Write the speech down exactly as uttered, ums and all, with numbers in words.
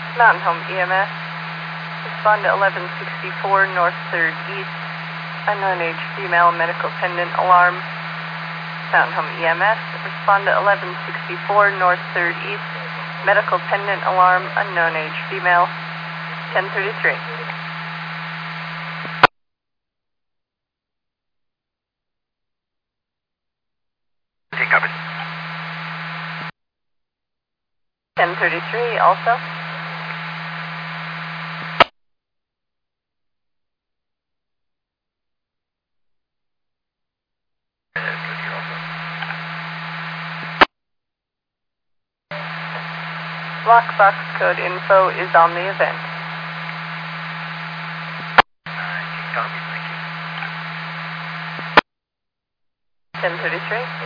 Mountain Home E M S. Respond to eleven sixty-four North third East. Unknown age female, medical pendant alarm. Mountain Home E M S. Respond to eleven sixty-four North third East. Medical pendant alarm, unknown age female. ten thirty-three. Take cover. ten thirty-three also. Block box code info is on the event. Copy, thank you. ten thirty-three.